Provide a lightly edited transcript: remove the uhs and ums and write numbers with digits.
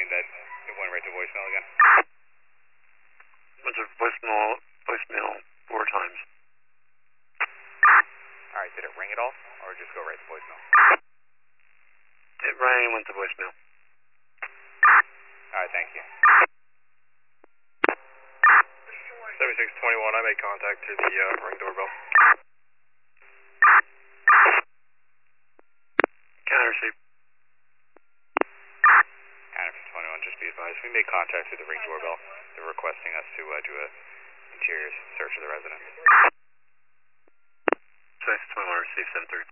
dead. It went right to voicemail again. Went to voicemail 4 times. Alright, did it ring at all? Or just go right to voicemail? It rang and went to voicemail. Alright, thank you. 7621, I made contact to the ring doorbell. Can I receive? Anderson 21, just be advised. We made contact to the ring doorbell. They're requesting us to do a interior search of the residence. 7621, receive 732.